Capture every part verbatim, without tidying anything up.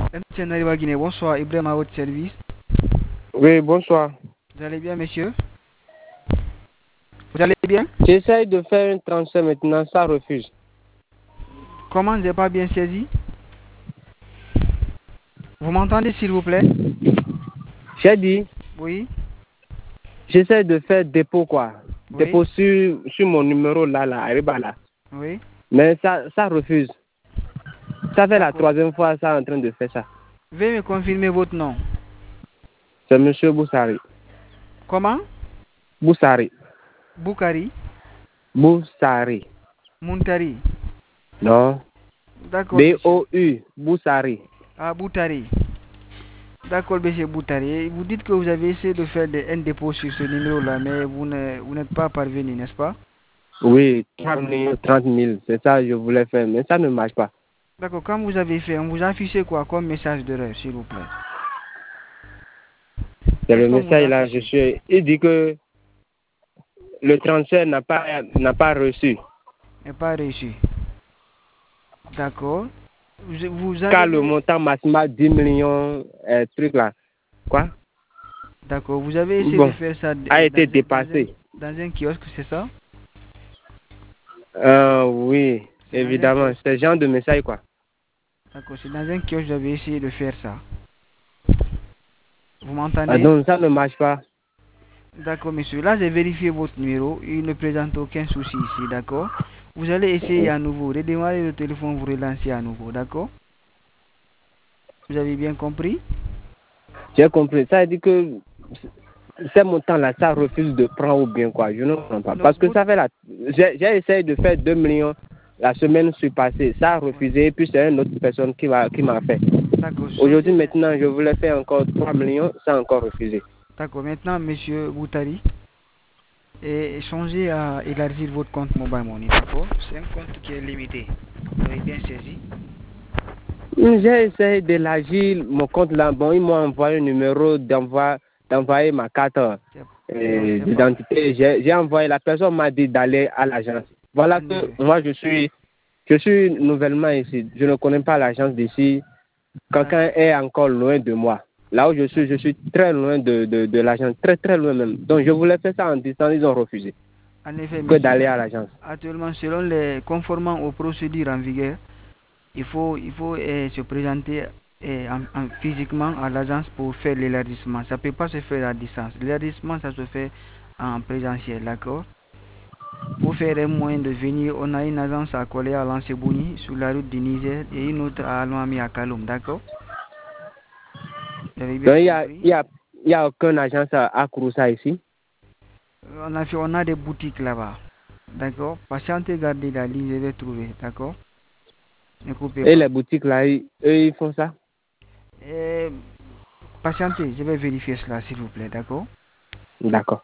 M T N Arriva Guinée, bonsoir, Ibrahim à votre service. Oui, bonsoir. Vous allez bien, monsieur? Vous allez bien? J'essaye de faire un transfert maintenant, ça refuse. Comment? Je n'ai pas bien saisi. Vous m'entendez, s'il vous plaît? J'ai dit, Oui, j'essaie de faire dépôt, quoi. oui, Dépôt sur, sur mon numéro là, là, Arriba là. oui. Mais ça, ça refuse. Ça fait la D'accord. troisième fois ça en train de faire ça. Veuillez me confirmer votre nom. C'est monsieur Boussari. Comment? Boussari. Boukari? Boussari. Muntari? Non. D'accord, monsieur. B O U. Boussari. Ah, Boutari. D'accord, monsieur Boutari. Vous dites que vous avez essayé de faire des, un dépôt sur ce numéro-là, mais vous ne- vous n'êtes pas parvenu, n'est-ce pas? Oui, trente mille. C'est ça que je voulais faire, mais ça ne marche pas. D'accord, quand vous avez fait, on vous a affiché quoi comme message d'erreur, s'il vous plaît? C'est Qu'est-ce le qu'on vous a message là, je affiché? suis. Il dit que le transfert n'a pas, n'a pas reçu. N'est pas reçu. D'accord. Vous, vous Car le avez, montant maximal dix millions, euh, truc là. Quoi? d'accord, vous avez essayé de Bon, faire ça a euh, dans été un, dans un, dépassé. dans un kiosque, c'est ça? Euh, oui, C'est dans un évidemment. kiosque. C'est ce genre de message quoi. D'accord, c'est dans un kiosque que vous avez essayé de faire ça. Vous Ah, m'entendez? donc ça ne marche pas. D'accord, monsieur. Là, j'ai vérifié votre numéro. Il ne présente aucun souci ici, d'accord? Vous allez essayer à nouveau. Redémarrer le téléphone, vous relancer à nouveau, d'accord? Vous avez bien compris? J'ai compris. Ça veut dire que ces montants-là, ça refuse de prendre ou bien quoi. Je ne comprends pas. Non, Parce que votre... ça fait la. J'ai j'ai essayé de faire deux millions la semaine passée. Ça a Ouais. refusé. Et puis c'est une autre personne qui m'a qui m'a fait. D'accord, Aujourd'hui, changez main. maintenant, je voulais faire encore trois millions. Ça a encore refusé. D'accord, maintenant, monsieur Boutari, et changez à élargir votre compte Mobile Money, d'accord? C'est un compte qui est limité. Vous avez bien saisi? J'ai essayé d'élargir mon compte là. Bon, ils m'ont envoyé un numéro d'envoi, d'envoyer ma carte euh, C'est- Non, c'est pas. d'identité. J'ai j'ai envoyé, la personne m'a dit d'aller à l'agence. Voilà En que effet. moi, je suis, je suis nouvellement ici. Je ne connais pas l'agence d'ici. Quelqu'un D'accord. est encore loin de moi. Là où je suis, je suis très loin de, de, de l'agence, très très loin même. Donc je voulais faire ça en distance, ils ont refusé En effet, que monsieur. d'aller à l'agence. Actuellement, selon les conformant aux procédures en vigueur, il faut, il faut eh, se présenter eh, en- en- physiquement à l'agence pour faire l'élargissement. Ça ne peut pas se faire à distance. L'élargissement, ça se fait en présentiel, d'accord? Pour faire un moyen de venir, on a une agence à Kolé à Lansebouni, sur la route du Niger, et une autre à Almami à Kaloum, d'accord? Vous avez Donc bien il y a, compris? il y a, il y a aucune agence à, à Kouroussa ici. On a, fait, on a des boutiques là-bas, d'accord? Patientez, gardez la ligne, je vais trouver, d'accord? Ne coupez Et pas. les boutiques là, ils- eux, ils font ça. Et patientez, je vais vérifier cela, s'il vous plaît, d'accord? D'accord.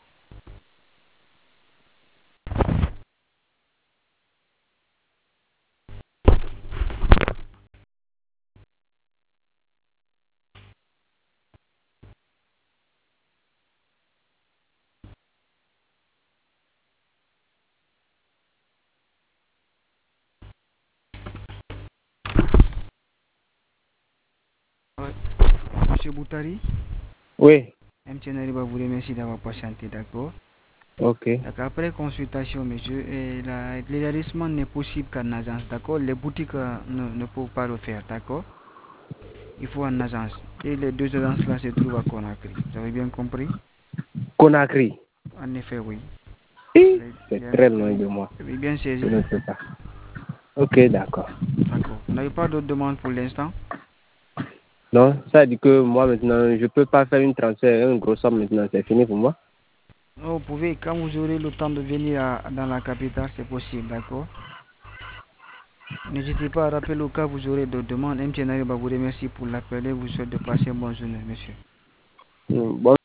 Ouais. Monsieur Boutari, Oui. M T N Arriva vous remercie d'avoir patienté, d'accord? Ok. D'accord. Après consultation, monsieur, et la- l'élargissement n'est possible qu'en agence, d'accord? Les boutiques euh, ne, ne peuvent pas le faire, d'accord? Il faut en agence. Et les deux agences-là se trouvent à Conakry. Vous avez bien compris? Conakry. En effet, oui. Hi, Les- c'est les- très vous loin avez de moi. vous avez bien Je saisi? ne peux pas. Ok, d'accord. D'accord. Vous n'avez pas d'autres demandes pour l'instant? Non, ça dit que moi maintenant, je peux pas faire une transfert, une grosse somme maintenant, c'est fini pour moi. Vous pouvez, quand vous aurez le temps de venir à- dans la capitale, c'est possible, d'accord? N'hésitez pas à rappeler au cas où vous aurez d'autres demandes. M T N Arriva vous remercie pour l'appel et vous souhaite de passer une bonne journée, monsieur. Hmm, Bon.